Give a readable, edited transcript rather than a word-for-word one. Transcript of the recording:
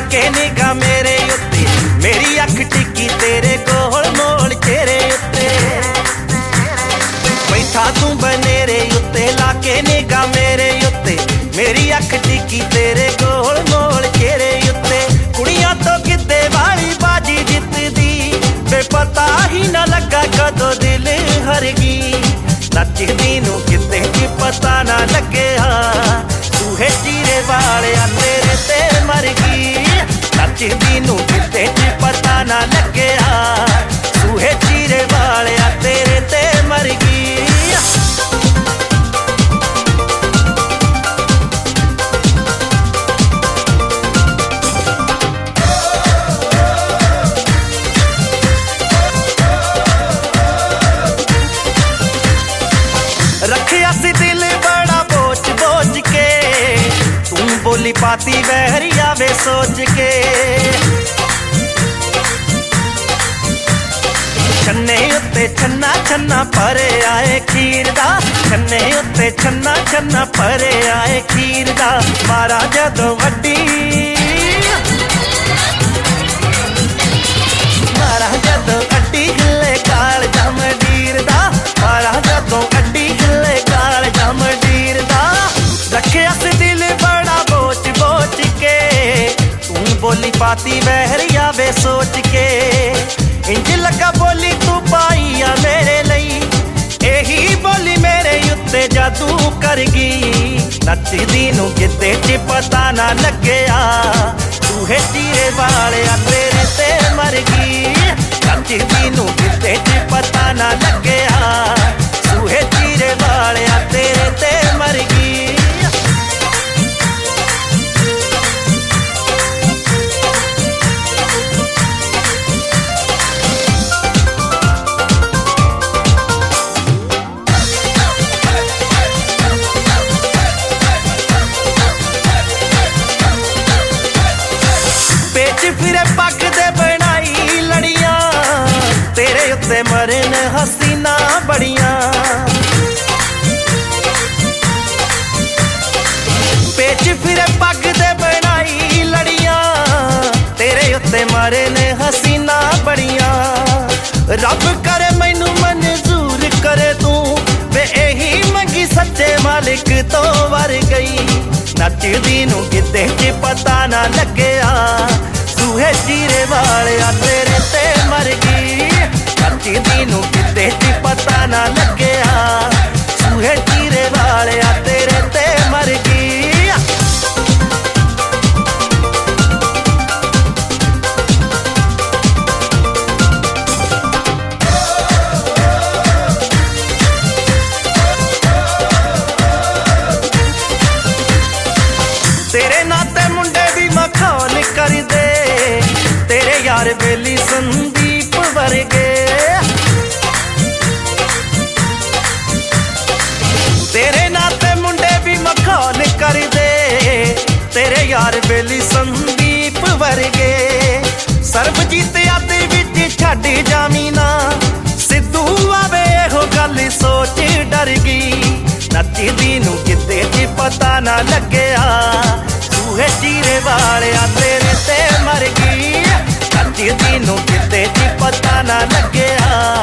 के निगाह मेरे उत्ते, मेरी अख टिकी तेरे गोल मोल चेहरे उत्ते। बैठा तू बनेरे उत्ते लाके निगाह मेरे उत्ते, मेरी अख टिकी तेरे गोल मोल चेहरे उत्ते। कुड़ियां तो गिद्दे वाली बाजी जितदी, बेपता ही ना लगा कदों दिल हर गई। नचदी नू गिद्दे च पता ना लगे तू है चीरे वाले तेरे ते मर गई। नचदी नू गिद्दे च पता ना लगे तू है चीरे वाले तेरे ते मर गई। रखिया सी दिल बड़ा बोझ बोझ के, तू बोली पाती बहरिया वे सोच के। छन्ने उत्ते छन्ना छन्ना परे आए खीर दा, छन्ने उत्ते छन्ना छन्ना परे आए खीर दा। मारा जदों वड्डी, मारा जदों अड्डी हिले काल जमडीर दा, मारा जदों अड्डी हिले काल जमडीर दा। रखिया सी दिल बड़ा बोझ बोझ के, तू बोली पाती बहरिया वे सोच के। इंज लगा बोली तू पाई आ मेरे लई, यही बोली मेरे उत्ते जादू कर गई। नचदी नू गिद्दे च पता ना लगे तू है चीरे वाले तेरे ते मर गई। नचदी नू गिद्दे च पता ना लगे तू है चीरे वाले तेरे ते मर गई। फिरे पग दे बनाई लड़ियां, तेरे उत्ते मरन हसीना बड़ियां। पेच फिरे पग दे बनाई लड़ियां, तेरे उत्ते मरन हसीना बड़ियां। रब करे मैनू मंजूर करे तू, वे यही मंगी सच्चे मालिक तो वर गई। नचदी नू गिद्दे च पता ना लगे तू है चीरे वाले तेरे ते मर गई। नचदी नू गिद्दे च पता ना लगे तू है चीरे वाले तेरे ते मर गई। तेरे नाते मुंडे भी मखौल कर दे, तेरे यार बेली संदीप वर्गे। तेरे नाते मुंडे भी मखौल कर दे, तेरे यार बेली संदीप वर्गे। सरबजीत आदि विच छड्ड जावी ना, सिद्धू आवे हो गल सोच डर गई। नचदी नू गिद्दे च पता ना लगे तू है चीरे वाले तेरे ते मर गई। नचदी नू गिद्दे च पता ना लगे